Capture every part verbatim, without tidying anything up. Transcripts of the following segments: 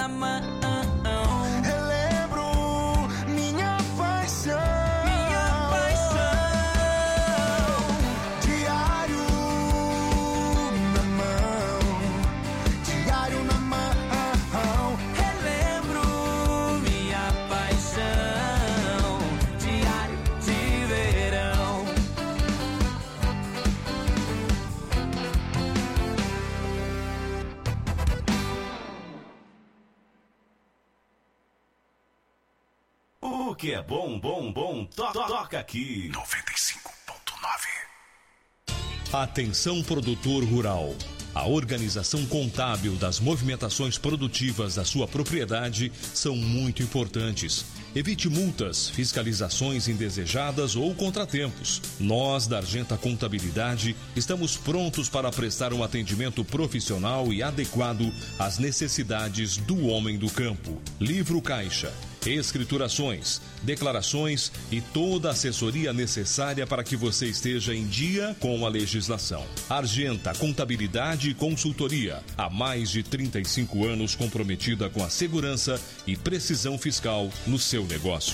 na mão. Relembro minha paixão. Minha paixão. Diário na mão. Diário na mão. Relembro minha paixão. Diário de verão. O que é bom, bom, bom, to toca aqui. noventa e cinco ponto nove. Atenção, produtor rural. A organização contábil das movimentações produtivas da sua propriedade são muito importantes. Evite multas, fiscalizações indesejadas ou contratempos. Nós, da Argenta Contabilidade, estamos prontos para prestar um atendimento profissional e adequado às necessidades do homem do campo. Livro caixa, escriturações, declarações e toda a assessoria necessária para que você esteja em dia com a legislação. Argenta Contabilidade e Consultoria, há mais de trinta e cinco anos comprometida com a segurança e precisão fiscal no seu negócio.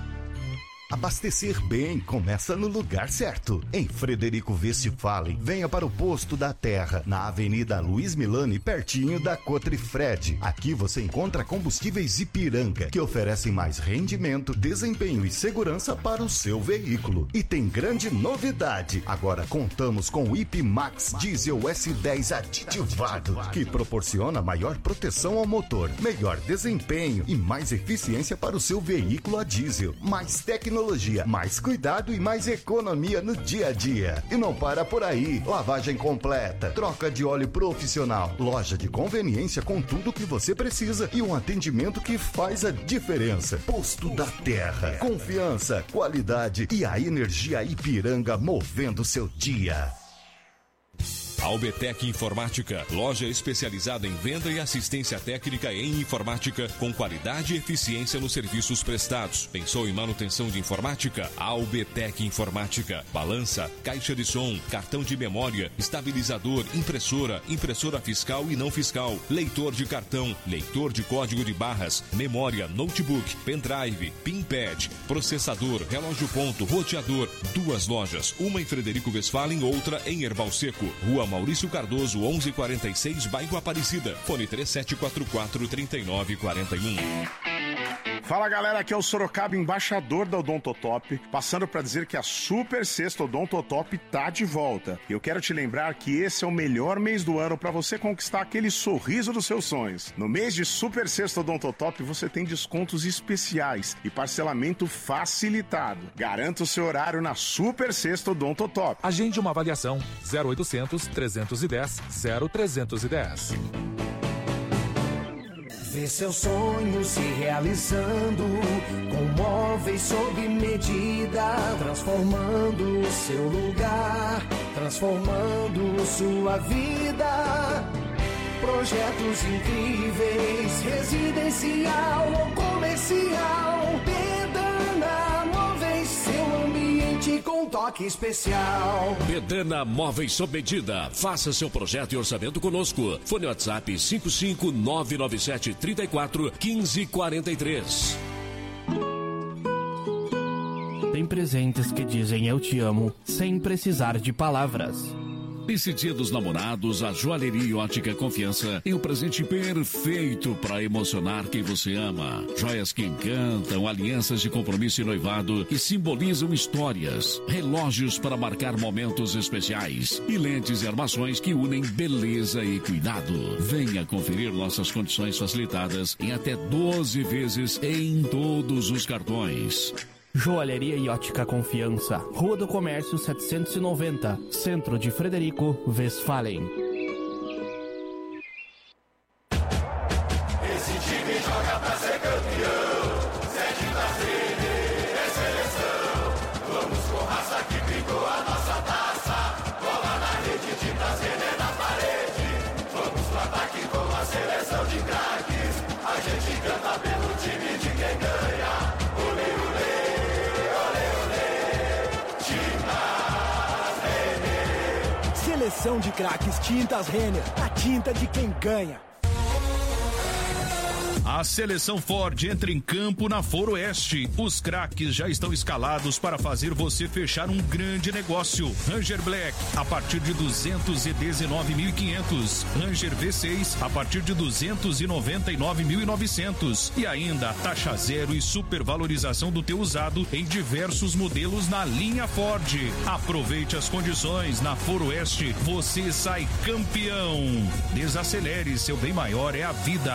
Abastecer bem começa no lugar certo. Em Frederico Westphalen, venha para o Posto da Terra, na Avenida Luiz Milani, pertinho da Cotrifred. Aqui você encontra combustíveis Ipiranga, que oferecem mais rendimento, desempenho e segurança para o seu veículo. E tem grande novidade: agora contamos com o I P Max Diesel S dez aditivado, que proporciona maior proteção ao motor, melhor desempenho e mais eficiência para o seu veículo a diesel. Mais tecnologia, mais cuidado e mais economia no dia a dia. E não para por aí. Lavagem completa, troca de óleo profissional, loja de conveniência com tudo que você precisa e um atendimento que faz a diferença. Posto da Terra. Confiança, qualidade e a energia Ipiranga movendo seu dia. Albetec Informática, loja especializada em venda e assistência técnica em informática, com qualidade e eficiência nos serviços prestados. Pensou em manutenção de informática? Albetec Informática. Balança, caixa de som, cartão de memória, estabilizador, impressora, impressora fiscal e não fiscal, leitor de cartão, leitor de código de barras, memória, notebook, pendrive, pinpad, processador, relógio ponto, roteador. Duas lojas, uma em Frederico Westphalen, outra em Erval Seco, Rua Maurício Cardoso, onze quarenta e seis, bairro Aparecida. Fone três sete quatro quatro, três nove quatro um. Fala galera, aqui é o Sorocaba, embaixador da Odontotop, passando para dizer que a Super Sexta Odontotop tá de volta. Eu quero te lembrar que esse é o melhor mês do ano para você conquistar aquele sorriso dos seus sonhos. No mês de Super Sexta Odontotop você tem descontos especiais e parcelamento facilitado. Garanta o seu horário na Super Sexta Odontotop. Agende uma avaliação zero oitocentos, trezentos e dez, zero trezentos e dez. Vê seu sonho se realizando com móveis sob medida, transformando o seu lugar, transformando sua vida. Projetos incríveis, residencial ou comercial. Bedana Móveis, seu ambiente com toque especial. Bedana Móveis sob medida. Faça seu projeto e orçamento conosco. Fone WhatsApp cinco cinco nove nove sete três quatro um cinco quatro três. Tem presentes que dizem eu te amo sem precisar de palavras. Nesse dia dos namorados, a Joalheria e Ótica Confiança é o presente perfeito para emocionar quem você ama. Joias que encantam, alianças de compromisso e noivado que simbolizam histórias, relógios para marcar momentos especiais e lentes e armações que unem beleza e cuidado. Venha conferir nossas condições facilitadas em até doze vezes em todos os cartões. Joalheria e Ótica Confiança, Rua do Comércio setecentos e noventa, Centro de Frederico Westphalen. Esse time joga pra ser campeão. Sete da sede é seleção. Vamos com raça que brigou a nossa taça. Bola na rede, tinta zene na parede. Vamos pro ataque com a seleção de craques. A gente canta pelo time de quem ganha. Olê, olê. Seleção de craques Tintas Renner, a tinta de quem ganha. A seleção Ford entra em campo na Ford Oeste. Os craques já estão escalados para fazer você fechar um grande negócio. Ranger Black a partir de duzentos e dezenove mil e quinhentos. Ranger V seis a partir de duzentos e noventa e nove mil e novecentos. E ainda taxa zero e supervalorização do teu usado em diversos modelos na linha Ford. Aproveite as condições na Ford Oeste. Você sai campeão. Desacelere, seu bem maior é a vida.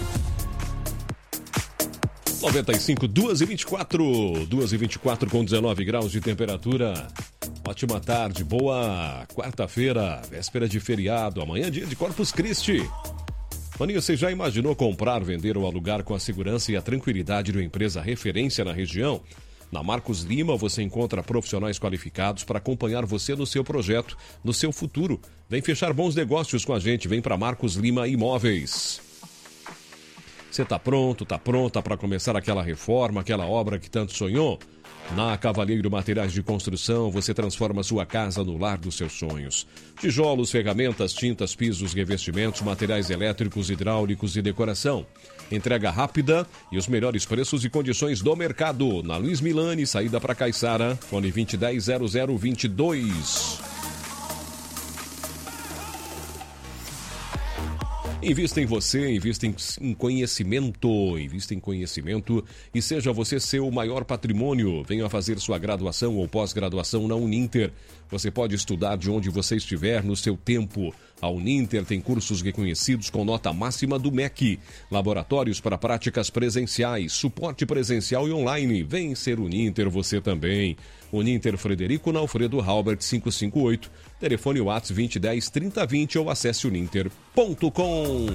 noventa e cinco, duas e vinte e quatro, duas e vinte e quatro com dezenove graus de temperatura. Ótima tarde, boa quarta-feira, véspera de feriado, amanhã é dia de Corpus Christi. Maninho, você já imaginou comprar, vender ou alugar com a segurança e a tranquilidade de uma empresa referência na região? Na Marcos Lima você encontra profissionais qualificados para acompanhar você no seu projeto, no seu futuro. Vem fechar bons negócios com a gente, vem para Marcos Lima Imóveis. Você tá pronto, tá pronta para começar aquela reforma, aquela obra que tanto sonhou? Na Cavalheiro Materiais de Construção, você transforma sua casa no lar dos seus sonhos. Tijolos, ferramentas, tintas, pisos, revestimentos, materiais elétricos, hidráulicos e decoração. Entrega rápida e os melhores preços e condições do mercado. Na Luiz Milani, saída para Caiçara, fone vinte e dez, zero zero vinte e dois. Invista em você, invista em conhecimento, invista em conhecimento e seja você seu maior patrimônio. Venha fazer sua graduação ou pós-graduação na Uninter. Você pode estudar de onde você estiver no seu tempo. A Uninter tem cursos reconhecidos com nota máxima do M E C, laboratórios para práticas presenciais, suporte presencial e online. Vem ser Uninter você também. Uninter Frederico na Alfredo Halbert quinhentos e cinquenta e oito, telefone WhatsApp vinte e dez, trinta vinte ou acesse uninter ponto com.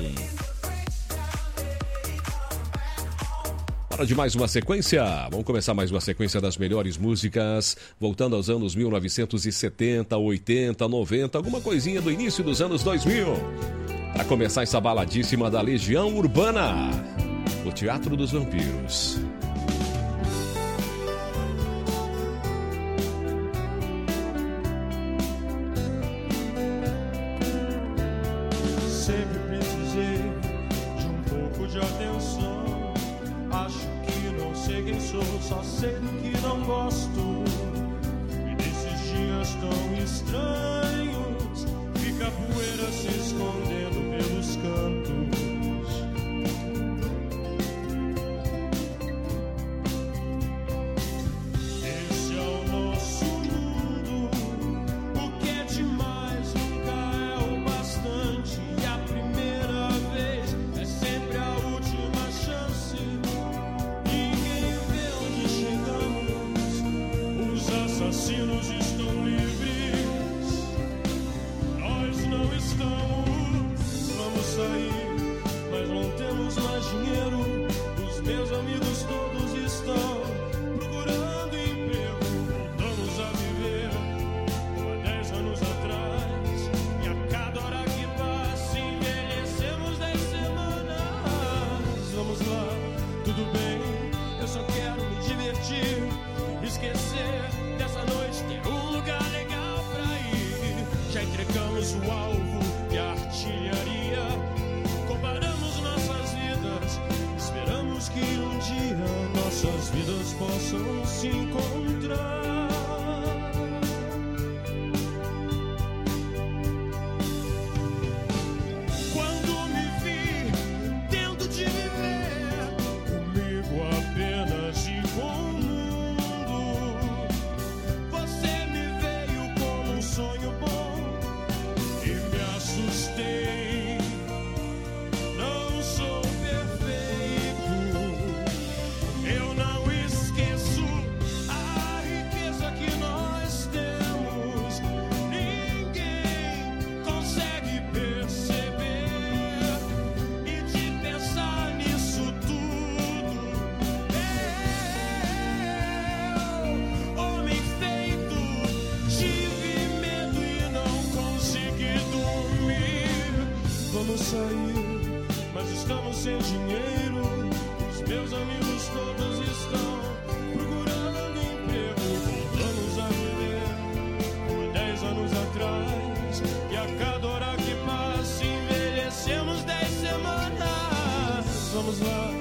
Hora de mais uma sequência. Vamos começar mais uma sequência das melhores músicas, voltando aos anos mil novecentos e setenta, oitenta, noventa, alguma coisinha do início dos anos dois mil. Para começar essa baladíssima da Legião Urbana, o Teatro dos Vampiros. Sempre precisei de um pouco de atenção. Acho que não sei quem sou, só sei do que não gosto. E desses dias tão estranhos, fica a poeira se escondendo pelos cantos. Esse é o nosso mundo, o que é demais nunca é o bastante. E a primeira vez é sempre a última chance. Ninguém vê onde chegamos, os assassinos estão livres, nós não estamos. Vamos sair, mas não temos mais dinheiro. Os meus amigos todos estão procurando emprego. Voltamos a viver como há dez anos atrás, e a cada hora que passa envelhecemos dez semanas. Vamos lá, tudo bem, eu só quero me divertir, esquecer dessa noite, ter um lugar legal pra ir. Já entregamos o alvo e a artilharia, comparamos nossas vidas, esperamos que um dia nossas vidas possam se encontrar. Quando me vi tendo de viver comigo apenas e com o mundo, você me veio como um sonho bom e me assustei. Não sou perfeito, eu não esqueço a riqueza que nós temos. Ninguém consegue perceber e de pensar nisso tudo. Eu, homem feito, tive medo e não consegui dormir. Vamos sair, mas estamos sem dinheiro. Os meus amigos todos estão procurando emprego. Voltamos a viver como dez anos atrás, e a cada hora que passa envelhecemos dez semanas. Vamos lá,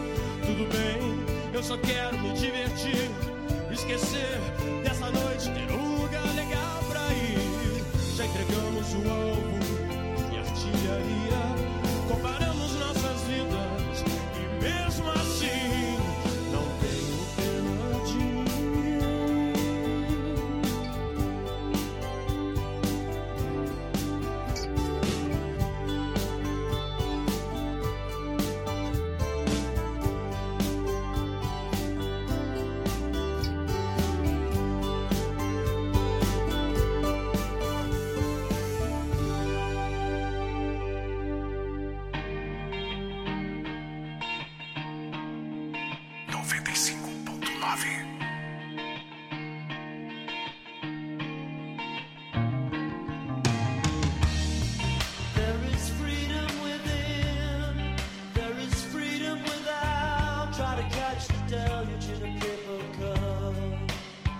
só quero me divertir, esquecer dessa noite, ter um lugar legal pra ir. Já entregamos o alvo e artilharia, comparamos nossas vidas e mesmo assim não tenho pena de mim. noventa e cinco ponto nove. There is freedom within, there is freedom without. Try to catch the deluge in a paper cup.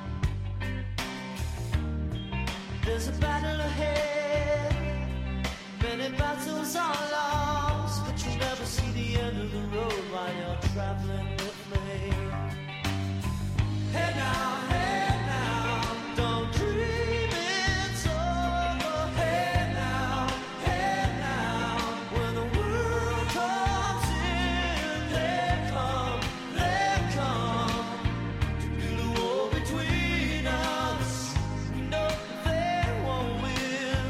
There's a battle ahead, many battles are lost, but you never see the end of the road while you're traveling with me. Hey now, hey now, don't dream it's over. Hey now, hey now, when the world comes in, they come, they come to build a wall between us. We know they won't win.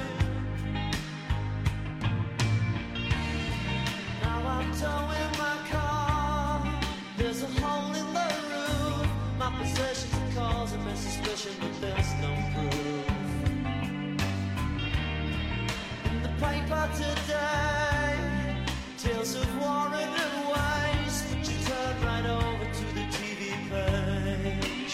Now I'm towing my car. There's a hole in the roof. My possessions are causing me suspicion, but there's no proof. In the paper today, tales of war and waste, but you turn right over to the T V page.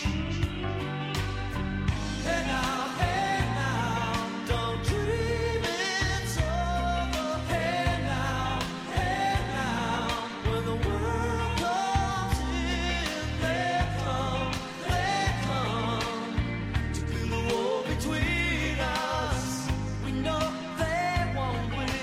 Hey now, hey now, don't dream it's over. Hey now, hey now, when the world comes in, they come, they come to build a wall between us. We know they won't win.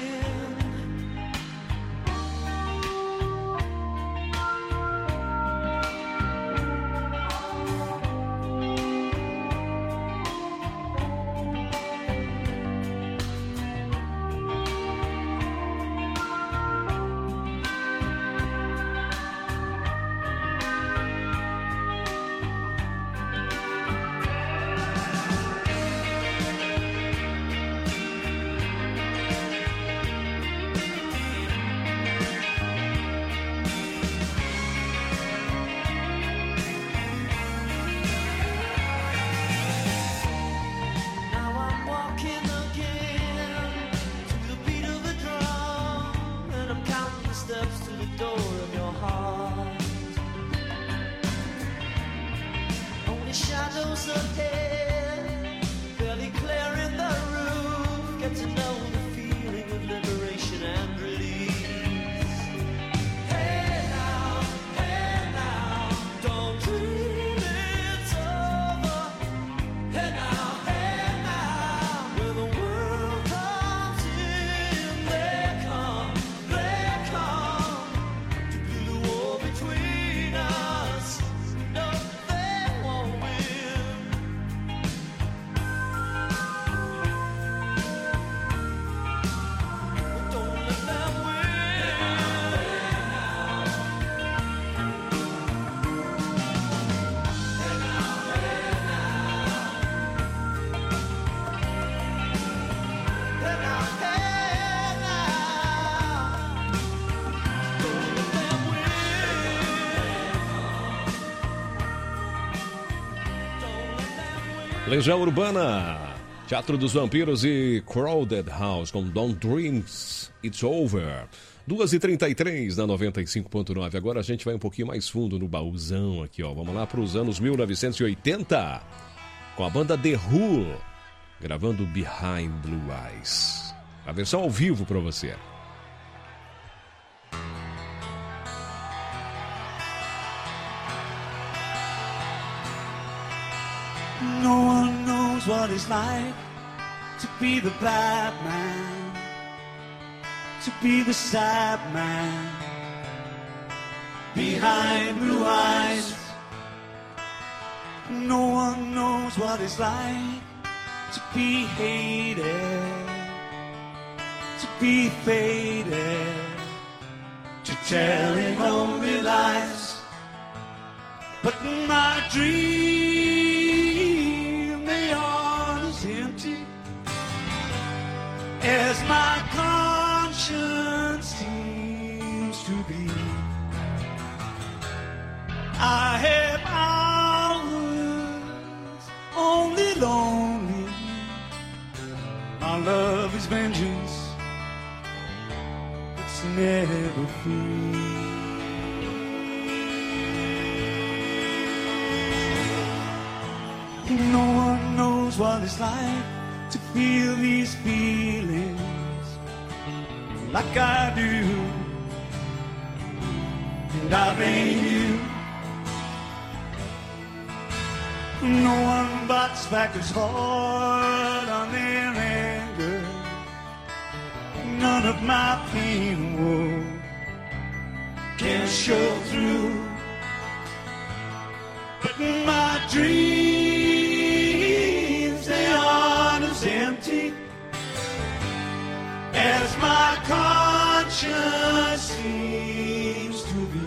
Now I'm walking again to the beat of a drum, and I'm counting the steps to the door of your heart. Only shadows ahead, barely clearing the roof. Get to know the feeling of liberation and release. Hey now, hey now, don't dream it's over. Hey now, hey now, when the world comes in, they come, they come to build a wall between us. No, they won't win. Don't let them win. Hey now, hey now, don't let them win. Legião Urbana, Teatro dos Vampiros e Crowded House com Don't Dreams It's Over. duas e trinta e três na noventa e cinco ponto nove. Agora a gente vai um pouquinho mais fundo no baúzão aqui, ó. Vamos lá para os anos mil novecentos e oitenta com a banda The Who gravando Behind Blue Eyes. A versão ao vivo para você. No one knows what it's like to be the bad man, to be the sad man. behind blue eyes. No one knows what it's like to be hated, to be faded, to telling only lies. But my dream, they aren't as empty as my conscience seems to be. I have hours only lonely. My love is vengeance, it's never free. No one knows what it's like to feel these feelings like I do, and I blame you. No one bites back as hard on their anger. None of my pain and woe can show through. But my dreams, they aren't as empty as my conscience seems to be.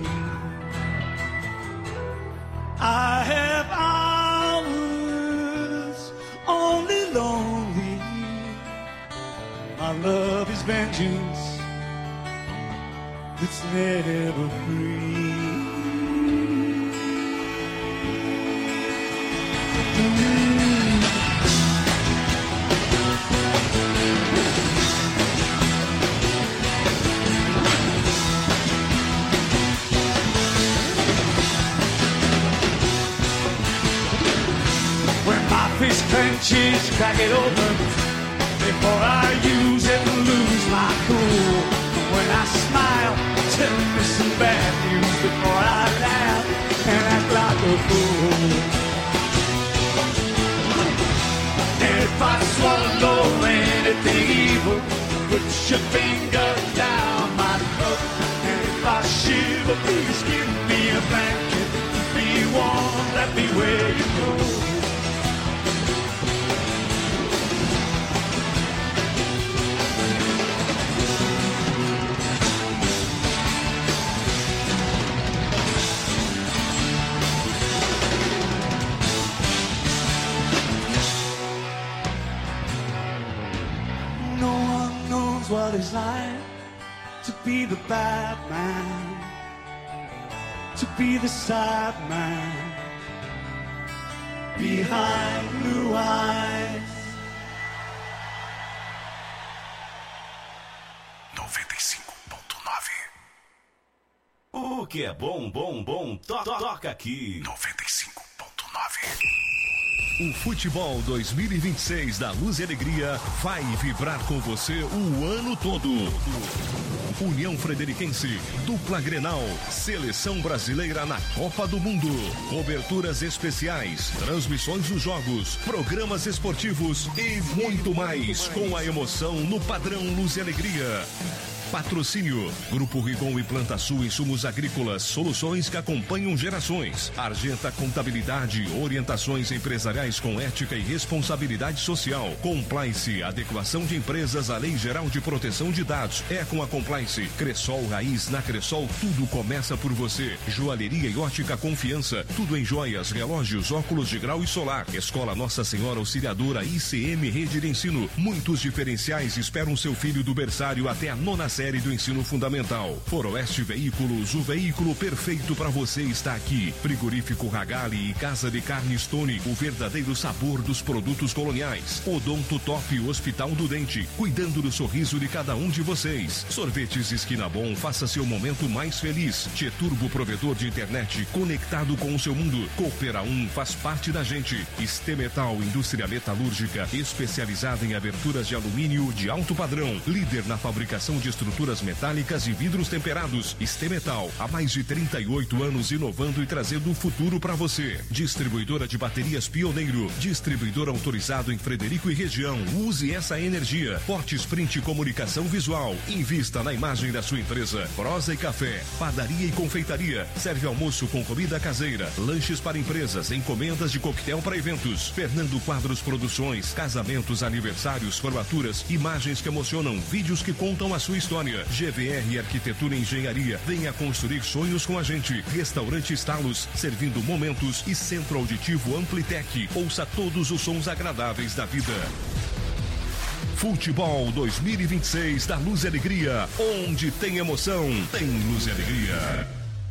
I have hours only lonely. My love is vengeance, it's never free. Fish clenches, crack it open before I use it and lose my cool. When I smile, tell me some bad news before I laugh and act like a fool. And if I swallow anything evil, put your finger down my throat. And if I shiver, please give me a blanket. Be warm, let me wear your clothes. What it's like to be the bad man, to be the sad man behind blue eyes. noventa e cinco ponto nove. O que é bom, bom, bom, to to toca aqui. noventa e cinco ponto nove. O Futebol dois mil e vinte e seis da Luz e Alegria vai vibrar com você o ano todo. União Frederiquense, dupla Grenal, Seleção Brasileira na Copa do Mundo, coberturas especiais, transmissões dos jogos, programas esportivos e muito mais com a emoção no padrão Luz e Alegria. Patrocínio: Grupo Rigon e Planta Sul Insumos Agrícolas, soluções que acompanham gerações. Argenta Contabilidade, orientações empresariais com ética e responsabilidade social. Compliance, adequação de empresas à Lei Geral de Proteção de Dados. É com a Compliance. Cressol Raiz, na Cressol tudo começa por você. Joalheria e ótica Confiança, tudo em joias, relógios, óculos de grau e solar. Escola Nossa Senhora Auxiliadora I C M Rede de Ensino. Muitos diferenciais esperam seu filho do berçário até a nona série do ensino fundamental. Foroeste Veículos, o veículo perfeito para você está aqui. Frigorífico Ragali e Casa de Carne Stone, o verdadeiro sabor dos produtos coloniais. Odonto Top Hospital do Dente, cuidando do sorriso de cada um de vocês. Sorvetes Esquina Bom, faça seu momento mais feliz. Tieturbo, provedor de internet, conectado com o seu mundo. Coopera um, faz parte da gente. Estemetal, indústria metalúrgica, especializada em aberturas de alumínio de alto padrão. Líder na fabricação de estruturas estruturas metálicas e vidros temperados. Estemetal, há mais de trinta e oito anos inovando e trazendo o futuro para você. Distribuidora de baterias Pioneiro, distribuidor autorizado em Frederico e região. Use essa energia. Forte Sprint Comunicação Visual. Invista na imagem da sua empresa. Prosa e Café, padaria e confeitaria. Serve almoço com comida caseira, lanches para empresas, encomendas de coquetel para eventos. Fernando Quadros Produções, casamentos, aniversários, formaturas, imagens que emocionam, vídeos que contam a sua história. G V R Arquitetura e Engenharia. Venha construir sonhos com a gente. Restaurante Estalos, servindo momentos, e Centro Auditivo Amplitec. Ouça todos os sons agradáveis da vida. Futebol dois mil e vinte e seis da Luz e Alegria. Onde tem emoção, tem Luz e Alegria.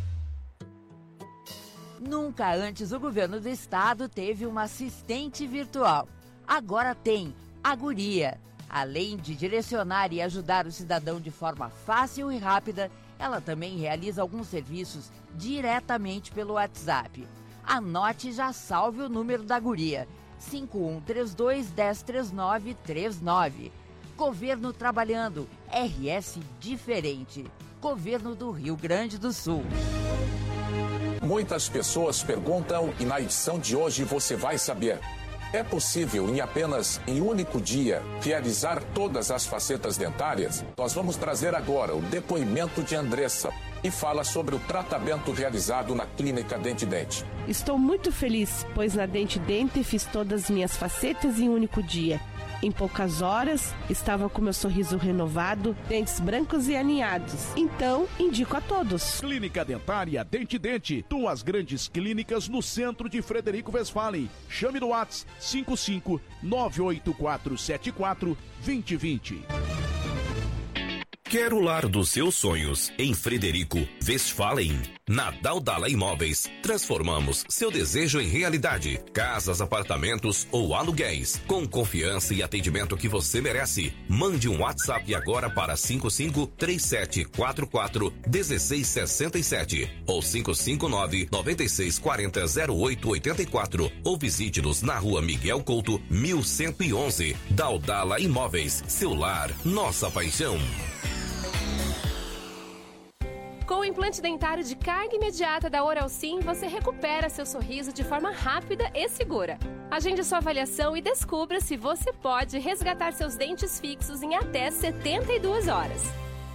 Nunca antes o governo do estado teve uma assistente virtual. Agora tem a Guria. Além de direcionar e ajudar o cidadão de forma fácil e rápida, ela também realiza alguns serviços diretamente pelo WhatsApp. Anote e já salve o número da Guria. cinco um três dois, um zero três nove três nove. Governo trabalhando. R S diferente. Governo do Rio Grande do Sul. Muitas pessoas perguntam e na edição de hoje você vai saber. É possível em apenas em um único dia realizar todas as facetas dentárias? Nós vamos trazer agora o depoimento de Andressa e fala sobre o tratamento realizado na Clínica Dente Dente. Estou muito feliz, pois na Dente Dente fiz todas as minhas facetas em um único dia. Em poucas horas, estava com meu sorriso renovado, dentes brancos e alinhados. Então, indico a todos. Clínica Dentária Dente Dente, duas grandes clínicas no centro de Frederico Westphalen. Chame no WhatsApp cinco cinco nove oito quatro sete quatro dois zero dois zero. Quer o lar dos seus sonhos em Frederico Westphalen? Na Daldala Imóveis, transformamos seu desejo em realidade. Casas, apartamentos ou aluguéis. Com confiança e atendimento que você merece. Mande um WhatsApp agora para cinco cinco três sete quatro quatro um seis seis sete ou cinco cinco nove nove seis quatro zero zero oito oito quatro ou visite-nos na rua Miguel Couto, mil cento e onze. Daldala Imóveis, seu lar, nossa paixão. Com o implante dentário de carga imediata da Oral Sim, você recupera seu sorriso de forma rápida e segura. Agende sua avaliação e descubra se você pode resgatar seus dentes fixos em até setenta e duas horas.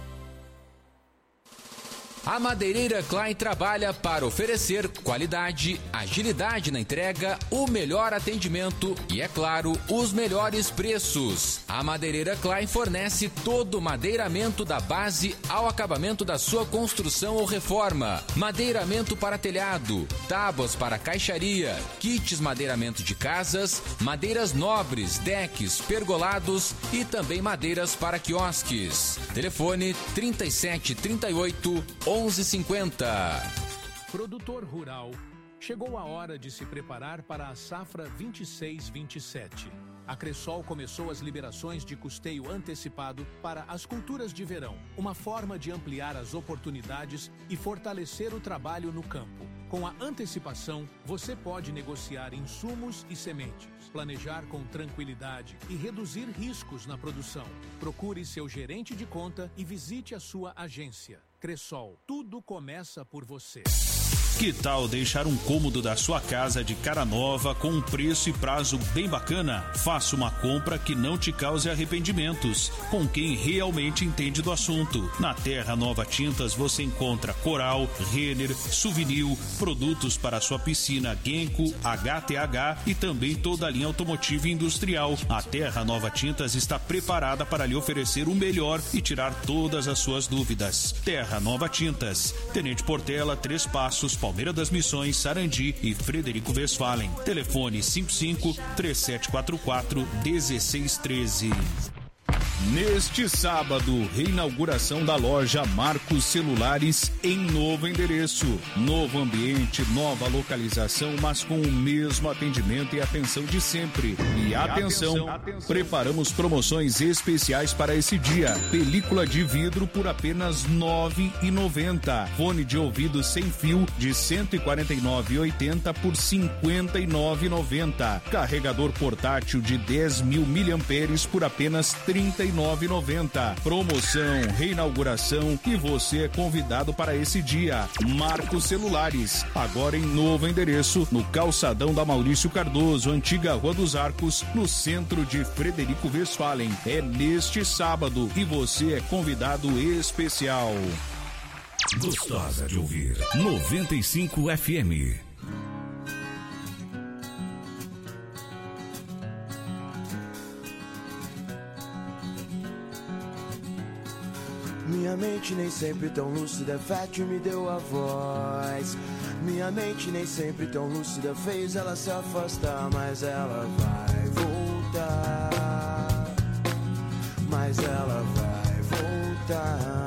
A Madeireira Klein trabalha para oferecer qualidade, agilidade na entrega, o melhor atendimento e, é claro, os melhores preços. A Madeireira Klein fornece todo o madeiramento da base ao acabamento da sua construção ou reforma. Madeiramento para telhado, tábuas para caixaria, kits madeiramento de casas, madeiras nobres, decks, pergolados e também madeiras para quiosques. Telefone trinta e sete, trinta e oito, onze cinquenta. Produtor rural, chegou a hora de se preparar para a safra vinte e seis vinte e sete. A Cressol começou as liberações de custeio antecipado para as culturas de verão, uma forma de ampliar as oportunidades e fortalecer o trabalho no campo. Com a antecipação, você pode negociar insumos e sementes, planejar com tranquilidade e reduzir riscos na produção. Procure seu gerente de conta e visite a sua agência. Cressol, tudo começa por você. Que tal deixar um cômodo da sua casa de cara nova com um preço e prazo bem bacana? Faça uma compra que não te cause arrependimentos, com quem realmente entende do assunto. Na Terra Nova Tintas você encontra Coral, Renner, Souvenir, produtos para a sua piscina Genco, H T H e também toda a linha automotiva e industrial. A Terra Nova Tintas está preparada para lhe oferecer o melhor e tirar todas as suas dúvidas. Terra Nova Tintas, Tenente Portela, Três Passos, Palmeira das Missões, Sarandi e Frederico Westphalen. Telefone cinco cinco três sete quatro quatro um seis um três. Neste sábado, reinauguração da loja Marcos Celulares em novo endereço, novo ambiente, nova localização, mas com o mesmo atendimento e atenção de sempre. E atenção, atenção, preparamos promoções especiais para esse dia. Película de vidro por apenas nove reais e noventa centavos. Fone de ouvido sem fio de cento e quarenta e nove reais e oitenta centavos por cinquenta e nove reais e noventa centavos. Carregador portátil de dez mil miliamperes por apenas trinta e e nove reais e noventa centavos. Promoção, reinauguração e você é convidado para esse dia. Marcos Celulares, agora em novo endereço, no calçadão da Maurício Cardoso, antiga Rua dos Arcos, no centro de Frederico Westphalen. É neste sábado e você é convidado especial. Gostosa de ouvir. noventa e cinco F M. Minha mente nem sempre tão lúcida, Fete me deu a voz. Minha mente nem sempre tão lúcida, fez ela se afastar, mas ela vai voltar. Mas ela vai voltar.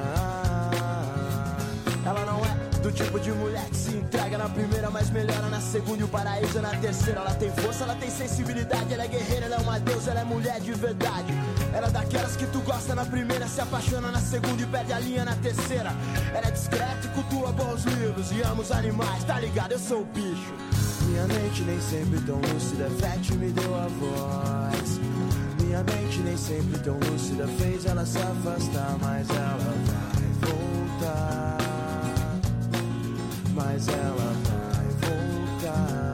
Ela não é do tipo de mulher que se entrega na primeira, mas melhora na segunda e o paraíso é na terceira. Ela tem força, ela tem sensibilidade, ela é guerreira, ela é uma deusa, ela é mulher de verdade. Ela é daquelas que tu gosta na primeira, se apaixona na segunda e perde a linha na terceira. Ela é discreta e cultua bons livros e ama os animais, tá ligado? Eu sou o bicho. Minha mente nem sempre tão lúcida, Fete me deu a voz. Minha mente nem sempre tão lúcida, fez ela se afastar, mas ela vai voltar. Mas ela vai voltar.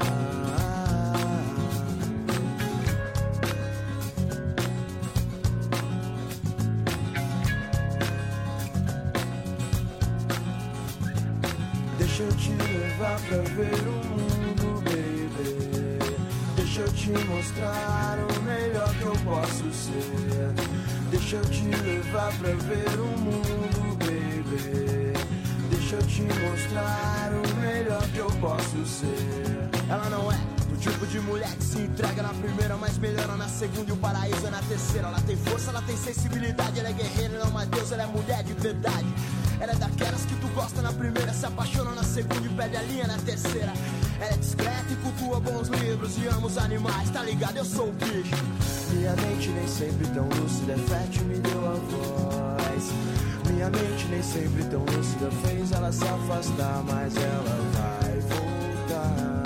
Deixa eu te levar pra ver o mundo, baby. Deixa eu te mostrar o melhor que eu posso ser. Deixa eu te levar pra ver o mundo, baby. Deixa eu te mostrar o melhor que eu posso ser. Ela não é do tipo de mulher que se entrega na primeira, mas melhora na segunda e o paraíso é na terceira. Ela tem força, ela tem sensibilidade, ela é guerreira, ela é uma deusa, ela é mulher de verdade. Ela é daquelas que tu gosta na primeira, se apaixona na segunda e perde a linha na terceira. Ela é discreta e cultua bons livros e ama os animais, tá ligado? Eu sou o bicho. Minha mente nem sempre tão lúcida, Fete me deu a voz. Minha mente nem sempre tão lúcida, fez ela se afastar, mas ela vai voltar.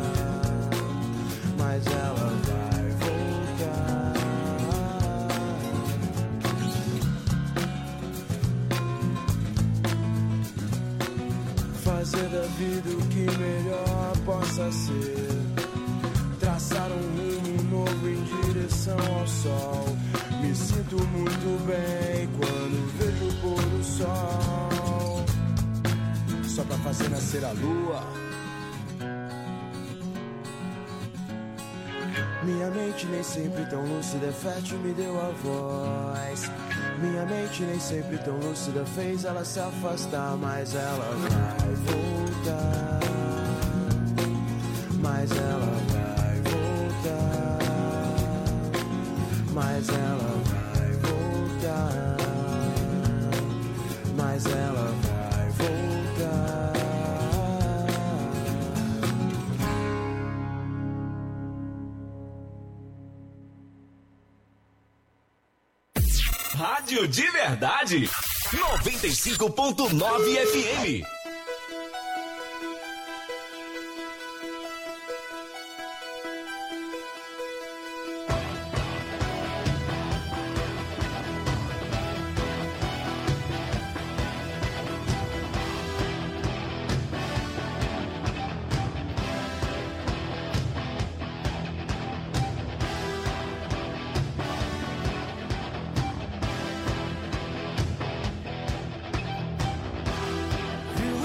Mas ela vai voltar. Fazer da vida o que melhor possa ser. Traçar um rumo novo em direção ao sol. Me sinto muito bem quando vejo o pôr do sol. Só pra fazer nascer a lua. Minha mente nem sempre tão lúcida, Fete me deu a voz. Minha mente nem sempre tão lúcida, fez ela se afastar, mas ela vai voltar. Mas ela vai voltar. Mas ela vai voltar. Mas ela vai voltar. Rádio de verdade, noventa e cinco ponto nove F M. Viu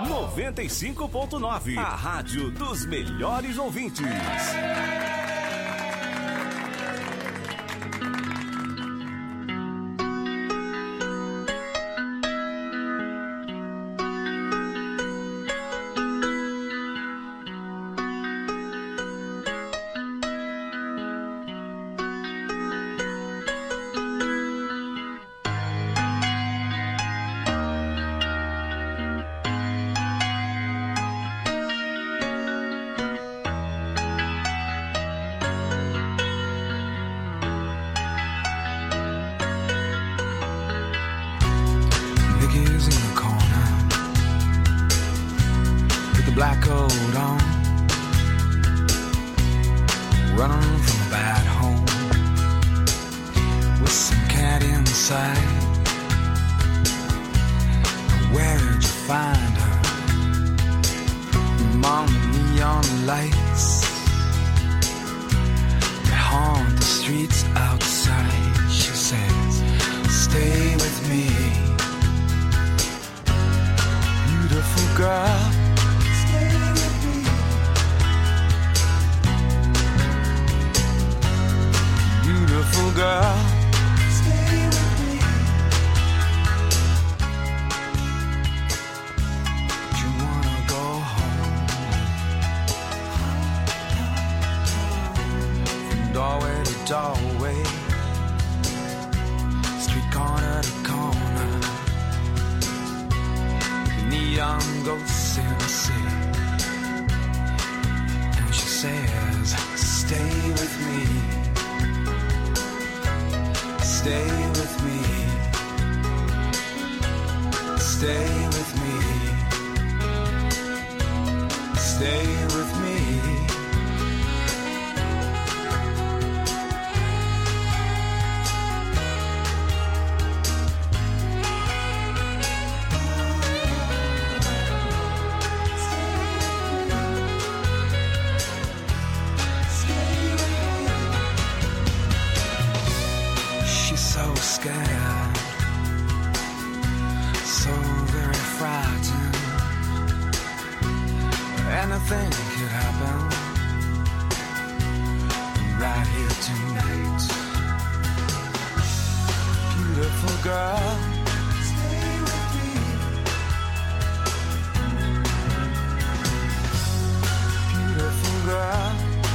noventa e cinco ponto nove. A rádio dos melhores ouvintes. Black coat on, running from a bad home, with some cat inside. Where'd you find her? Among the neon lights that haunt the streets outside. She says, stay with me, beautiful girl. Beautiful girl, stay with me. You wanna go home? From doorway to doorway, street corner to corner, the neon ghosts in the city. And she says, stay with me. Stay with me, stay with me, stay with me. So scared, so very frightened. Anything could happen right here tonight. Beautiful girl, stay with me. Beautiful girl.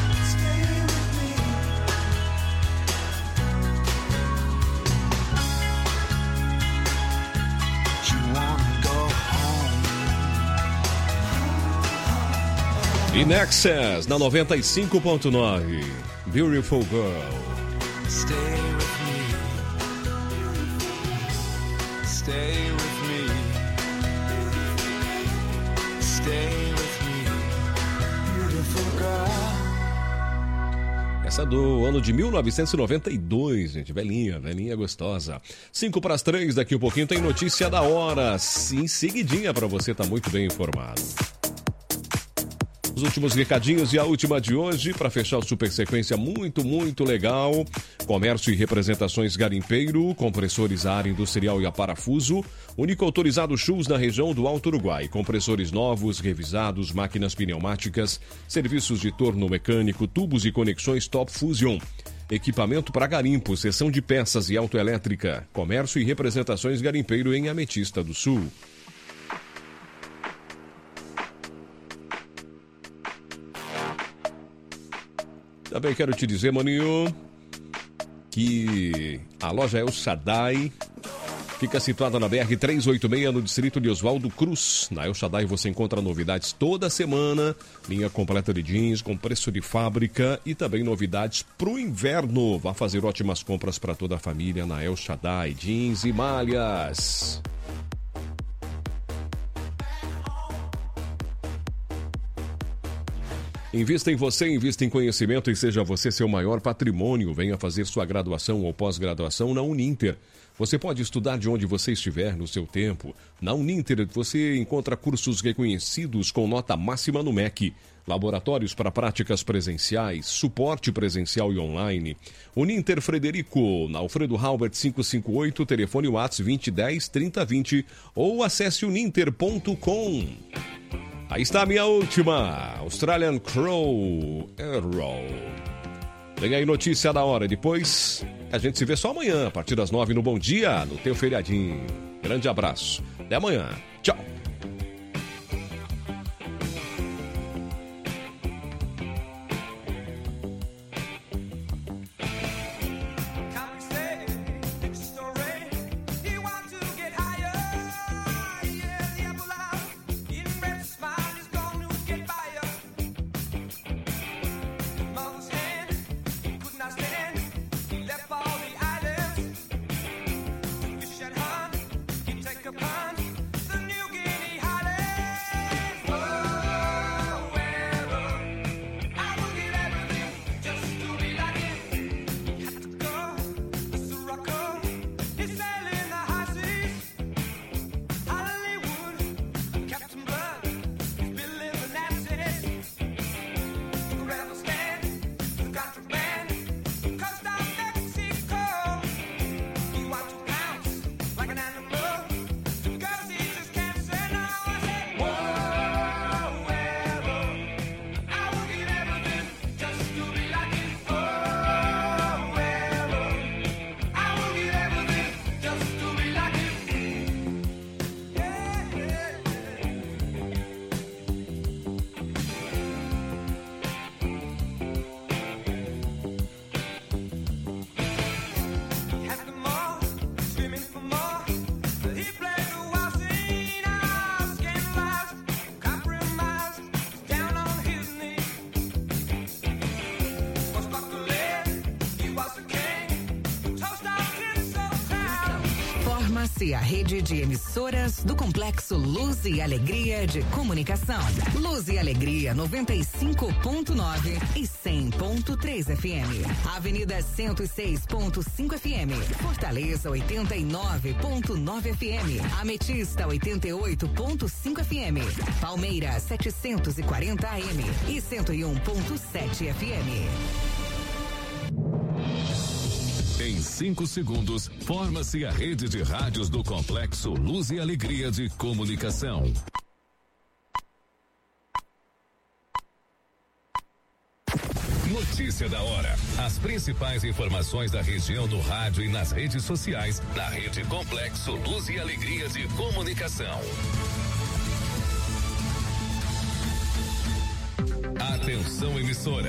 In Excess, na noventa e cinco ponto nove. Beautiful Girl. Stay with me. Stay with me. Stay with me. Beautiful girl. Essa é do ano de mil novecentos e noventa e dois, gente. Velhinha, velhinha gostosa. Cinco para as três, daqui um pouquinho tem notícia da hora. Sim, seguidinha para você estar muito bem informado. Os últimos recadinhos e a última de hoje, para fechar o super sequência muito, muito legal. Comércio e representações garimpeiro, compressores à área industrial e a parafuso. Único autorizado Schulz na região do Alto Uruguai. Compressores novos, revisados, máquinas pneumáticas, serviços de torno mecânico, tubos e conexões Top Fusion. Equipamento para garimpo, seção de peças e autoelétrica. Comércio e representações garimpeiro em Ametista do Sul. Também quero te dizer, maninho, que a loja El Shaddai fica situada na B R trezentos e oitenta e seis, no distrito de Oswaldo Cruz. Na El Shaddai você encontra novidades toda semana, linha completa de jeans com preço de fábrica e também novidades para o inverno. Vá fazer ótimas compras para toda a família na El Shaddai, jeans e malhas. Invista em você, invista em conhecimento e seja você seu maior patrimônio. Venha fazer sua graduação ou pós-graduação na Uninter. Você pode estudar de onde você estiver no seu tempo. Na Uninter você encontra cursos reconhecidos com nota máxima no M E C. Laboratórios para práticas presenciais, suporte presencial e online. Uninter Frederico, na Alfredo Halbert quinhentos e cinquenta e oito, telefone WhatsApp vinte, dez, trinta, vinte ou acesse uninter ponto com. Aí está a minha última, Australian Crow Arrow. Vem aí notícia da hora, depois a gente se vê só amanhã, a partir das nove no Bom Dia, no teu feriadinho. Grande abraço, até amanhã, tchau. A rede de emissoras do Complexo Luz e Alegria de Comunicação. Luz e Alegria noventa e cinco ponto nove e cem ponto três F M. Avenida cento e seis ponto cinco F M. Fortaleza oitenta e nove ponto nove F M. Ametista oitenta e oito ponto cinco F M. Palmeiras setecentos e quarenta A M e cento e um ponto sete F M. Em cinco segundos, forma-se a rede de rádios do Complexo Luz e Alegria de Comunicação. Notícia da hora. As principais informações da região no rádio e nas redes sociais da rede Complexo Luz e Alegria de Comunicação. Atenção, emissora.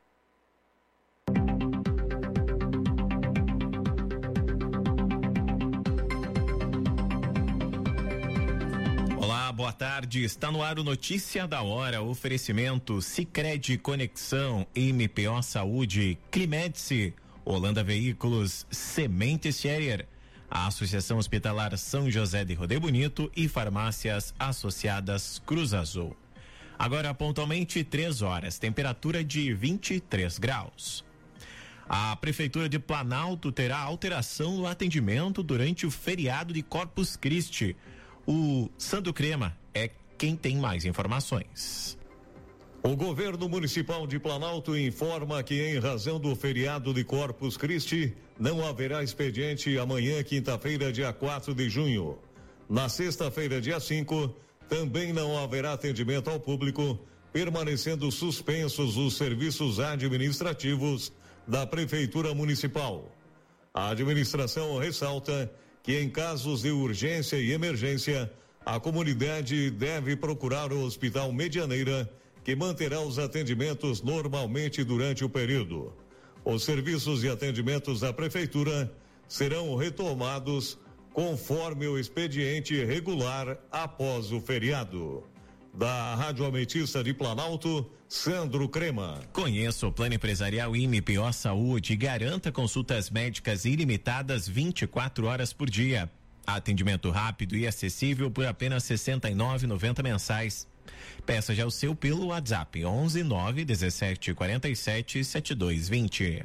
Boa tarde, está no ar o Notícia da Hora, oferecimento Sicredi Conexão, M P O Saúde, Climedice, Holanda Veículos, Sementes Scherer, a Associação Hospitalar São José de Rodê Bonito e Farmácias Associadas Cruz Azul. Agora pontualmente três horas, temperatura de vinte e três graus. A Prefeitura de Planalto terá alteração no atendimento durante o feriado de Corpus Christi. O Sandro Crema é quem tem mais informações. O governo municipal de Planalto informa que, em razão do feriado de Corpus Christi, não haverá expediente amanhã, quinta-feira, dia quatro de junho. Na sexta-feira, dia cinco, também não haverá atendimento ao público, permanecendo suspensos os serviços administrativos da Prefeitura Municipal. A administração ressalta que, em casos de urgência e emergência, a comunidade deve procurar o Hospital Medianeira, que manterá os atendimentos normalmente durante o período. Os serviços e atendimentos da Prefeitura serão retomados conforme o expediente regular após o feriado. Da Rádio Ametista de Planalto, Sandro Crema. Conheça o Plano Empresarial M P O Saúde e garanta consultas médicas ilimitadas vinte e quatro horas por dia. Atendimento rápido e acessível por apenas sessenta e nove reais e noventa centavos mensais. Peça já o seu pelo WhatsApp onze nove dezessete quarenta e sete setenta e dois vinte.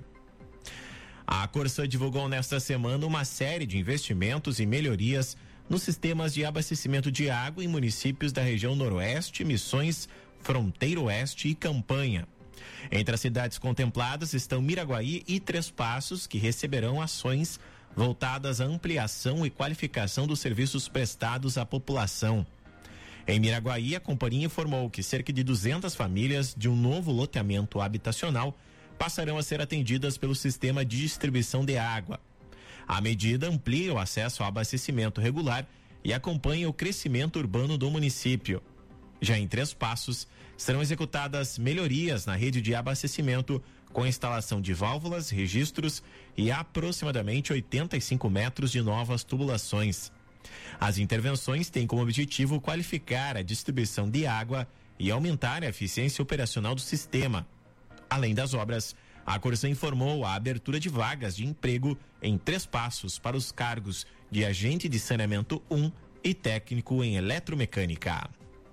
A Corsã divulgou nesta semana uma série de investimentos e melhorias nos sistemas de abastecimento de água em municípios da região Noroeste, Missões, Fronteira Oeste e Campanha. Entre as cidades contempladas estão Miraguaí e Três Passos, que receberão ações voltadas à ampliação e qualificação dos serviços prestados à população. Em Miraguaí, a companhia informou que cerca de duzentas famílias de um novo loteamento habitacional passarão a ser atendidas pelo sistema de distribuição de água. A medida amplia o acesso ao abastecimento regular e acompanha o crescimento urbano do município. Já em Três Passos, serão executadas melhorias na rede de abastecimento com a instalação de válvulas, registros e aproximadamente oitenta e cinco metros de novas tubulações. As intervenções têm como objetivo qualificar a distribuição de água e aumentar a eficiência operacional do sistema. Além das obras, a Corsan informou a abertura de vagas de emprego em Três Passos para os cargos de agente de saneamento um e técnico em eletromecânica.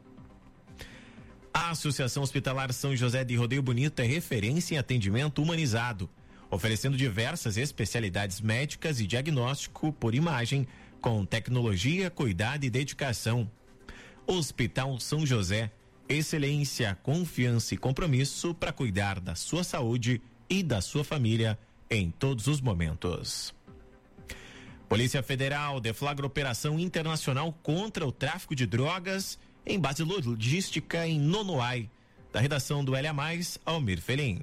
A Associação Hospitalar São José de Rodeio Bonito é referência em atendimento humanizado, oferecendo diversas especialidades médicas e diagnóstico por imagem, com tecnologia, cuidado e dedicação. Hospital São José, excelência, confiança e compromisso para cuidar da sua saúde e da sua família em todos os momentos. Polícia Federal deflagra operação internacional contra o tráfico de drogas em base logística em Nonoai. Da redação do L A Mais, Almir Felim.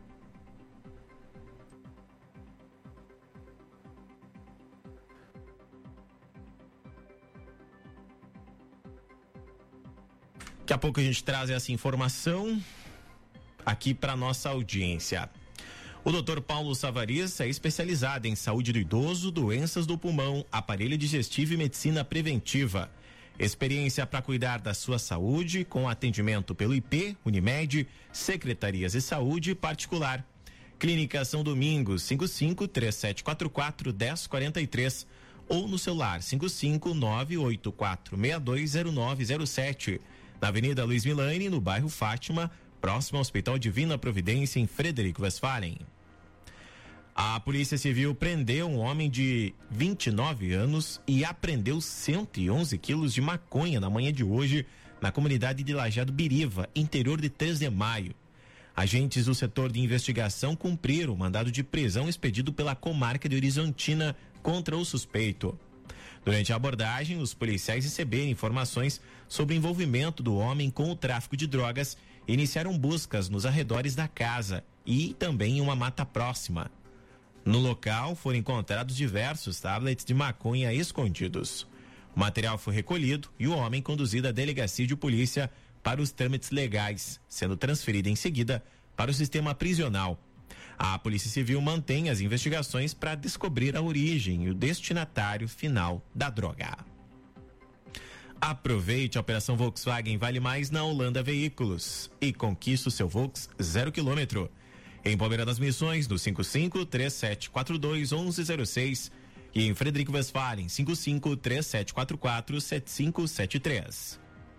Daqui a pouco a gente traz essa informação aqui para nossa audiência. O doutor Paulo Savariz é especializado em saúde do idoso, doenças do pulmão, aparelho digestivo e medicina preventiva. Experiência para cuidar da sua saúde com atendimento pelo I P, Unimed, Secretarias de Saúde particular. Clínica São Domingos, cinco cinco, três sete quatro quatro, um zero quatro três ou no celular cinco cinco, nove oito quatro, seis dois zero nove zero sete. Na Avenida Luiz Milani, no bairro Fátima, próximo ao Hospital Divina Providência, em Frederico Westphalen. A Polícia Civil prendeu um homem de vinte e nove anos e apreendeu cento e onze quilos de maconha na manhã de hoje, na comunidade de Lajeado Biriva, interior de três de maio. Agentes do setor de investigação cumpriram o mandado de prisão expedido pela comarca de Horizontina contra o suspeito. Durante a abordagem, os policiais receberam informações sobre o envolvimento do homem com o tráfico de drogas e iniciaram buscas nos arredores da casa e também em uma mata próxima. No local foram encontrados diversos tablets de maconha escondidos. O material foi recolhido e o homem conduzido à delegacia de polícia para os trâmites legais, sendo transferido em seguida para o sistema prisional. A Polícia Civil mantém as investigações para descobrir a origem e o destinatário final da droga. Aproveite a operação Volkswagen Vale Mais na Holanda Veículos e conquiste o seu Volks zero quilômetro. Em Palmeira das Missões, no cinco cinco, três sete quatro dois, um um zero seis e em Frederico Westphalen, cinco cinco, três sete quatro quatro, sete cinco sete três.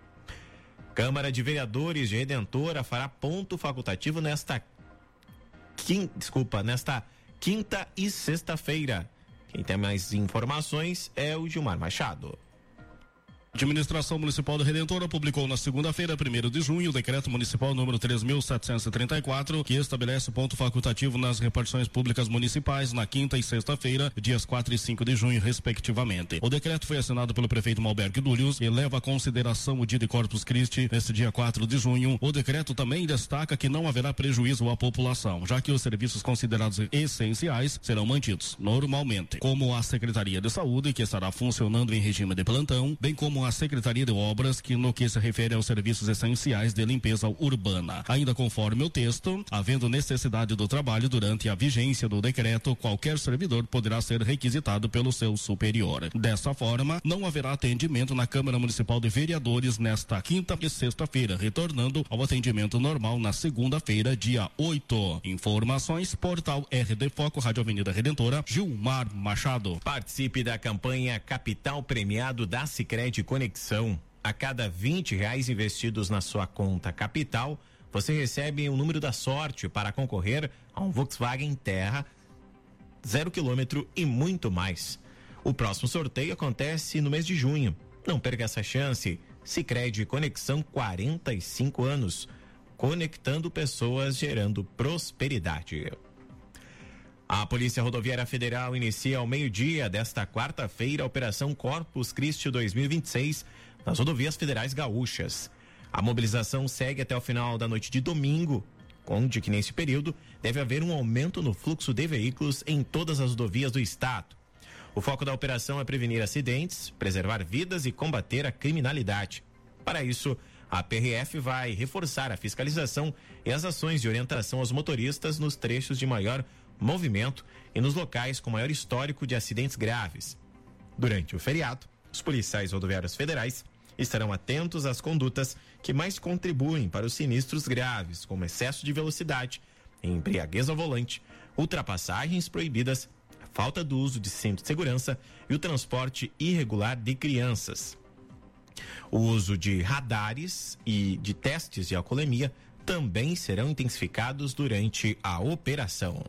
Câmara de Vereadores de Redentora fará ponto facultativo nesta Quinta, desculpa, nesta quinta e sexta-feira. Quem tem mais informações é o Gilmar Machado. A Administração Municipal do Redentora publicou na segunda-feira, primeiro de junho, o decreto municipal número três mil setecentos e trinta e quatro, que estabelece ponto facultativo nas repartições públicas municipais na quinta e sexta-feira, dias quatro e cinco de junho, respectivamente. O decreto foi assinado pelo prefeito Malberg Dúlios e leva à consideração o dia de Corpus Christi neste dia quatro de junho. O decreto também destaca que não haverá prejuízo à população, já que os serviços considerados essenciais serão mantidos normalmente, como a Secretaria de Saúde, que estará funcionando em regime de plantão, bem como a Secretaria de Obras, que no que se refere aos serviços essenciais de limpeza urbana. Ainda conforme o texto, havendo necessidade do trabalho durante a vigência do decreto, qualquer servidor poderá ser requisitado pelo seu superior. Dessa forma, não haverá atendimento na Câmara Municipal de Vereadores nesta quinta e sexta-feira, retornando ao atendimento normal na segunda-feira, dia oito. Informações, portal R D Foco, Rádio Avenida Redentora, Gilmar Machado. Participe da campanha Capital Premiado da Sicredi Conexão. A cada vinte reais investidos na sua conta Capital, você recebe o número da sorte para concorrer a um Volkswagen Terra zero quilômetro e muito mais. O próximo sorteio acontece no mês de junho. Não perca essa chance. Sicredi Conexão, quarenta e cinco anos, conectando pessoas, gerando prosperidade. A Polícia Rodoviária Federal inicia ao meio-dia desta quarta-feira a Operação Corpus Christi dois mil e vinte e seis nas rodovias federais gaúchas. A mobilização segue até o final da noite de domingo, onde que nesse período deve haver um aumento no fluxo de veículos em todas as rodovias do estado. O foco da operação é prevenir acidentes, preservar vidas e combater a criminalidade. Para isso, a P R F vai reforçar a fiscalização e as ações de orientação aos motoristas nos trechos de maior movimento e nos locais com maior histórico de acidentes graves. Durante o feriado, os policiais rodoviários federais estarão atentos às condutas que mais contribuem para os sinistros graves, como excesso de velocidade, embriaguez ao volante, ultrapassagens proibidas, falta do uso de cinto de segurança e o transporte irregular de crianças. O uso de radares e de testes de alcoolemia também serão intensificados durante a operação.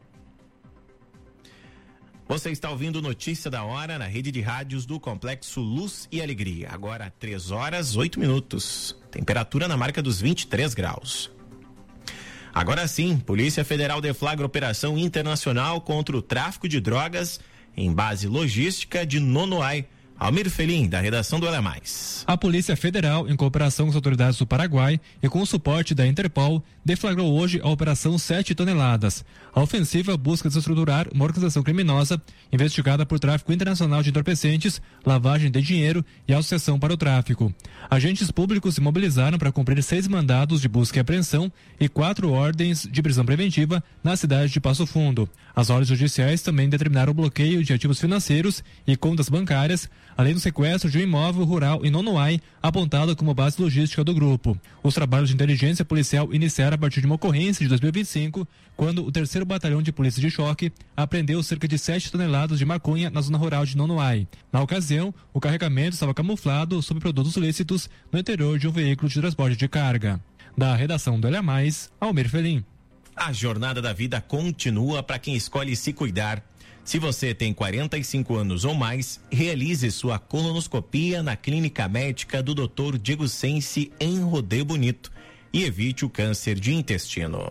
Você está ouvindo Notícia da Hora na rede de rádios do Complexo Luz e Alegria. Agora, três horas, oito minutos. Temperatura na marca dos vinte e três graus. Agora sim, Polícia Federal deflagra operação internacional contra o tráfico de drogas em base logística de Nonoai. Almir Felim, da redação do Olha Mais. A Polícia Federal, em cooperação com as autoridades do Paraguai e com o suporte da Interpol, deflagrou hoje a Operação Sete Toneladas. A ofensiva busca desestruturar uma organização criminosa investigada por tráfico internacional de entorpecentes, lavagem de dinheiro e associação para o tráfico. Agentes públicos se mobilizaram para cumprir seis mandados de busca e apreensão e quatro ordens de prisão preventiva na cidade de Passo Fundo. As ordens judiciais também determinaram o bloqueio de ativos financeiros e contas bancárias, além do sequestro de um imóvel rural em Nonoai, apontado como base logística do grupo. Os trabalhos de inteligência policial iniciaram a partir de uma ocorrência de dois mil e vinte e cinco, quando o terceiro Batalhão de Polícia de Choque apreendeu cerca de sete toneladas de maconha na zona rural de Nonoai. Na ocasião, o carregamento estava camuflado sob produtos lícitos no interior de um veículo de transporte de carga. Da redação do Olha Mais, Almir Felim. A jornada da vida continua para quem escolhe se cuidar. Se você tem quarenta e cinco anos ou mais, realize sua colonoscopia na Clínica Médica do doutor Diego Sense em Rodeio Bonito e evite o câncer de intestino.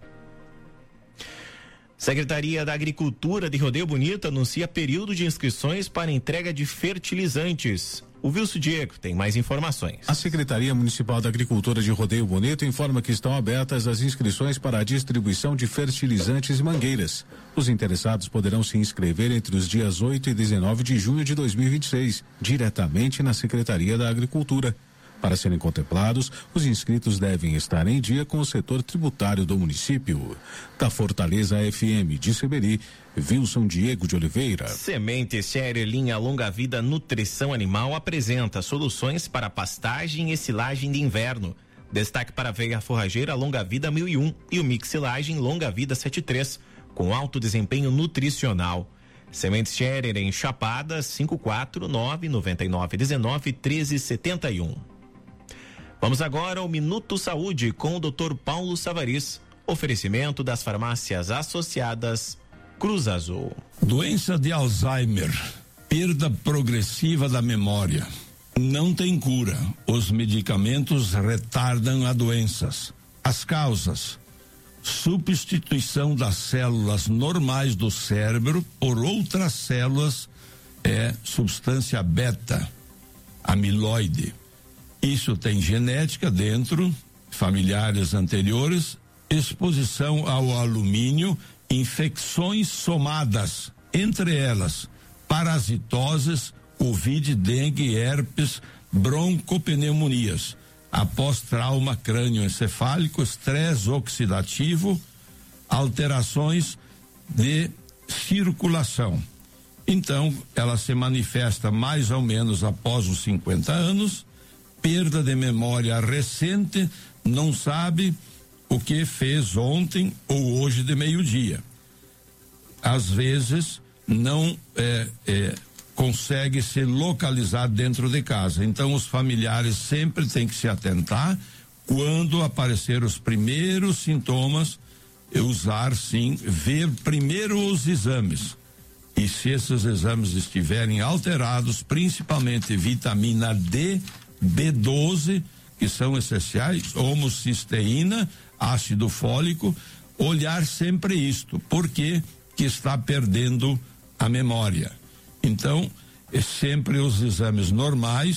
Secretaria da Agricultura de Rodeio Bonito anuncia período de inscrições para entrega de fertilizantes. O Wilson Diego tem mais informações. A Secretaria Municipal da Agricultura de Rodeio Bonito informa que estão abertas as inscrições para a distribuição de fertilizantes e mangueiras. Os interessados poderão se inscrever entre os dias oito e dezenove de junho de dois mil e vinte e seis, diretamente na Secretaria da Agricultura. Para serem contemplados, os inscritos devem estar em dia com o setor tributário do município. Da Fortaleza F M de Seberi, Wilson Diego de Oliveira. Semente Série Linha Longa Vida Nutrição Animal apresenta soluções para pastagem e silagem de inverno. Destaque para a aveia forrageira Longa Vida mil e um e o mix silagem Longa Vida setenta e três, com alto desempenho nutricional. Sementes Scherer em Chapada, cinco quatro nove nove nove um nove um três sete um. Vamos agora ao Minuto Saúde com o doutor Paulo Savaris. Oferecimento das farmácias associadas Cruz Azul. Doença de Alzheimer, perda progressiva da memória. Não tem cura. Os medicamentos retardam a doenças. As causas: substituição das células normais do cérebro por outras células, é substância beta, amiloide. Isso tem genética dentro, familiares anteriores, exposição ao alumínio, infecções somadas, entre elas parasitoses, Covid, dengue, herpes, broncopneumonias. Após trauma crânioencefálico, estresse oxidativo, alterações de circulação. Então, ela se manifesta mais ou menos após os cinquenta anos, perda de memória recente, não sabe o que fez ontem ou hoje de meio-dia. Às vezes, não é, é, consegue se localizar dentro de casa. Então, os familiares sempre têm que se atentar quando aparecer os primeiros sintomas, usar sim, ver primeiro os exames. E se esses exames estiverem alterados, principalmente vitamina D, B doze, que são essenciais, homocisteína, ácido fólico, olhar sempre isto, porque que está perdendo a memória. Então, é sempre os exames normais,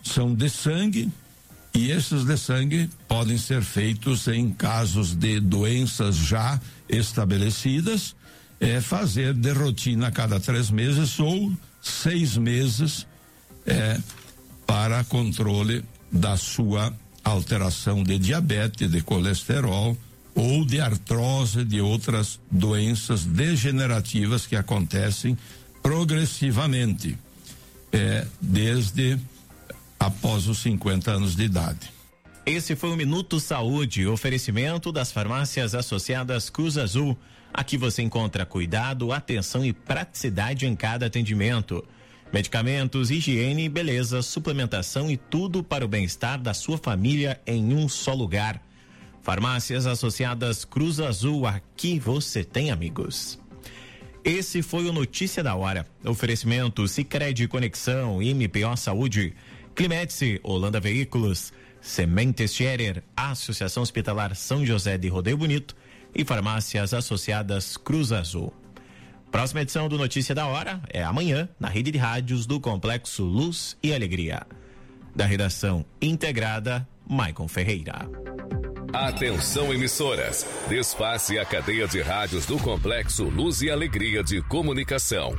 são de sangue, e esses de sangue podem ser feitos em casos de doenças já estabelecidas, é fazer de rotina a cada três meses ou seis meses é, para controle da sua alteração de diabetes, de colesterol ou de artrose, de outras doenças degenerativas que acontecem progressivamente, é, desde após os cinquenta anos de idade. Esse foi o Minuto Saúde, oferecimento das farmácias associadas Cruz Azul. Aqui você encontra cuidado, atenção e praticidade em cada atendimento. Medicamentos, higiene, beleza, suplementação e tudo para o bem-estar da sua família em um só lugar. Farmácias associadas Cruz Azul, aqui você tem amigos. Esse foi o Notícia da Hora. Oferecimento Sicredi Conexão, M P O Saúde, Climetice, Holanda Veículos, Sementes Scherer, Associação Hospitalar São José de Rodeio Bonito e Farmácias Associadas Cruz Azul. Próxima edição do Notícia da Hora é amanhã, na rede de rádios do Complexo Luz e Alegria. Da redação integrada, Maicon Ferreira. Atenção, emissoras. Despace a cadeia de rádios do Complexo Luz e Alegria de Comunicação.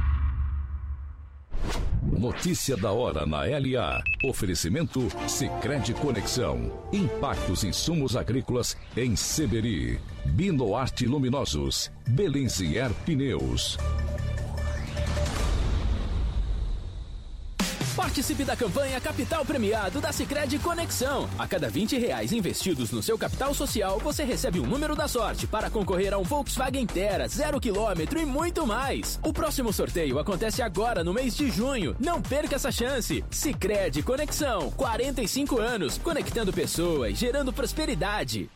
Notícia da hora na L A. Oferecimento Sicredi Conexão. Impactos insumos agrícolas em Seberi. Binoarte Luminosos. Belenzier Pneus. Participe da campanha Capital Premiado da Sicredi Conexão. A cada vinte reais investidos no seu capital social, você recebe um número da sorte para concorrer a um Volkswagen Tera, zero quilômetro e muito mais. O próximo sorteio acontece agora no mês de junho. Não perca essa chance. Sicredi Conexão, quarenta e cinco anos, conectando pessoas, gerando prosperidade.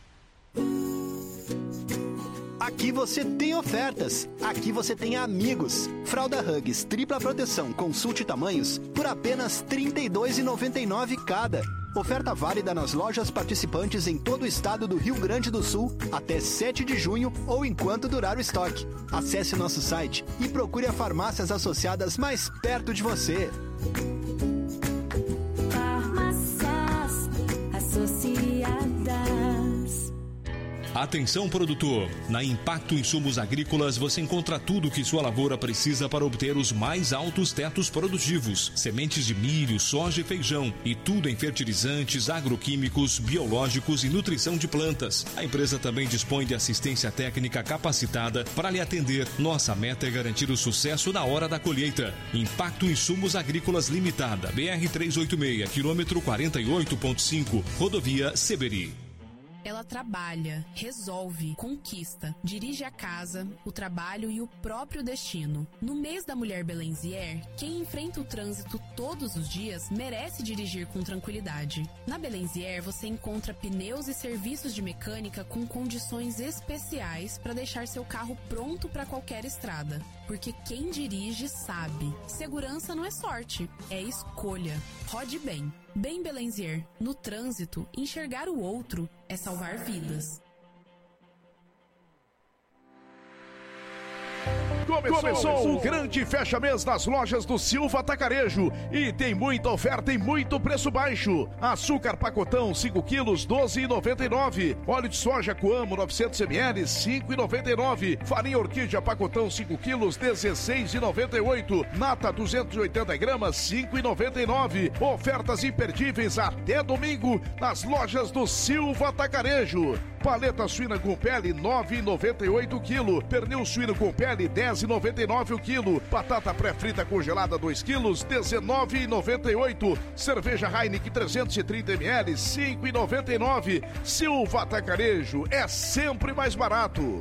Aqui você tem ofertas, aqui você tem amigos. Fralda Huggies tripla proteção, consulte tamanhos por apenas trinta e dois reais e noventa e nove centavos cada. Oferta válida nas lojas participantes em todo o estado do Rio Grande do Sul até sete de junho ou enquanto durar o estoque. Acesse nosso site e procure as farmácias associadas mais perto de você. Farmácias associadas. Atenção, produtor! Na Impacto Insumos Agrícolas você encontra tudo o que sua lavoura precisa para obter os mais altos tetos produtivos. Sementes de milho, soja e feijão. E tudo em fertilizantes, agroquímicos, biológicos e nutrição de plantas. A empresa também dispõe de assistência técnica capacitada para lhe atender. Nossa meta é garantir o sucesso na hora da colheita. Impacto Insumos Agrícolas Limitada. B R trezentos e oitenta e seis, quilômetro quarenta e oito ponto cinco, rodovia Seberi. Ela trabalha, resolve, conquista, dirige a casa, o trabalho e o próprio destino. No mês da Mulher Belenzier, quem enfrenta o trânsito todos os dias merece dirigir com tranquilidade. Na Belenzier você encontra pneus e serviços de mecânica com condições especiais para deixar seu carro pronto para qualquer estrada. Porque quem dirige sabe. Segurança não é sorte, é escolha. Rode bem. Bem Belenzier, no trânsito, enxergar o outro é salvar vidas. Começou, Começou o grande fecha-mês das lojas do Silva Atacarejo e tem muita oferta e muito preço baixo. Açúcar pacotão cinco quilos, doze reais e noventa e nove centavos. Óleo de soja Coamo novecentos mililitros, cinco reais e noventa e nove centavos. Farinha Orquídea pacotão cinco quilos, dezesseis reais e noventa e oito centavos. Nata duzentos e oitenta gramas, cinco reais e noventa e nove centavos. Ofertas imperdíveis até domingo nas lojas do Silva Atacarejo. Paleta suína com pele, nove reais e noventa e oito centavos o quilo. Pernil suíno com pele, dez reais e noventa e nove centavos o quilo. Batata pré-frita congelada, dois quilos, dezenove reais e noventa e oito centavos. Cerveja Heineken trezentos e trinta mililitros, cinco reais e noventa e nove centavos. Silva Atacarejo é sempre mais barato.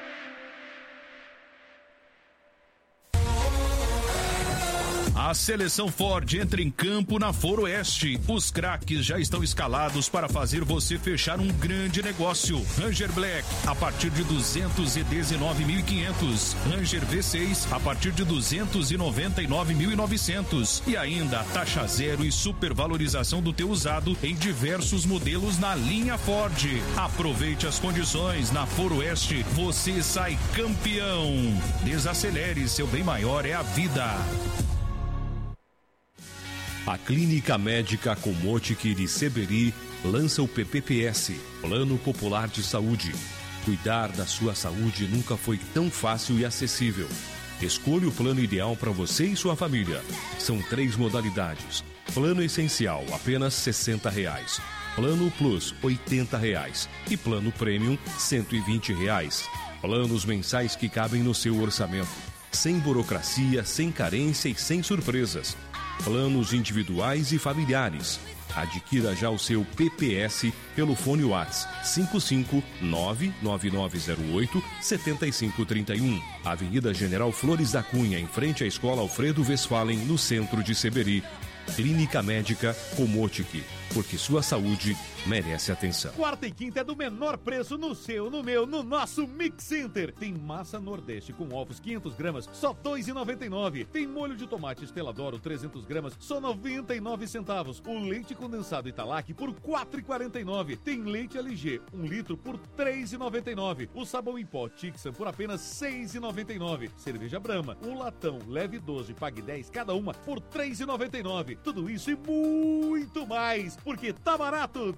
A seleção Ford entra em campo na Foroeste. Os craques já estão escalados para fazer você fechar um grande negócio. Ranger Black a partir de duzentos e dezenove mil e quinhentos. Ranger V seis a partir de duzentos e noventa e nove mil e novecentos. E ainda taxa zero e supervalorização do teu usado em diversos modelos na linha Ford. Aproveite as condições na Foroeste. Você sai campeão. Desacelere, seu bem maior é a vida. A Clínica Médica Comotic de Seberi lança o P P P S, Plano Popular de Saúde. Cuidar da sua saúde nunca foi tão fácil e acessível. Escolha o plano ideal para você e sua família. São três modalidades. Plano Essencial, apenas sessenta reais. Plano Plus, oitenta reais. E Plano Premium, cento e vinte reais. Planos mensais que cabem no seu orçamento. Sem burocracia, sem carência e sem surpresas. Planos individuais e familiares. Adquira já o seu P P S pelo fone WhatsApp cinco cinco nove nove nove zero oito sete cinco três um. Avenida General Flores da Cunha, em frente à Escola Alfredo Westphalen, no centro de Seberi. Clínica Médica Comotic, porque sua saúde merece atenção. Quarta e quinta é do menor preço no seu, no meu, no nosso Mix Center. Tem massa Nordeste com ovos quinhentas gramas, só dois reais e noventa e nove. Tem molho de tomate Esteladoro trezentas gramas, só noventa e nove centavos. O leite condensado Italac por quatro reais e quarenta e nove. Tem leite L G, um litro por três reais e noventa e nove. O sabão em pó Tixan por apenas seis reais e noventa e nove. Cerveja Brahma, um latão, leve doze, pague dez cada uma por três reais e noventa e nove. Tudo isso e muito mais, porque tá barato,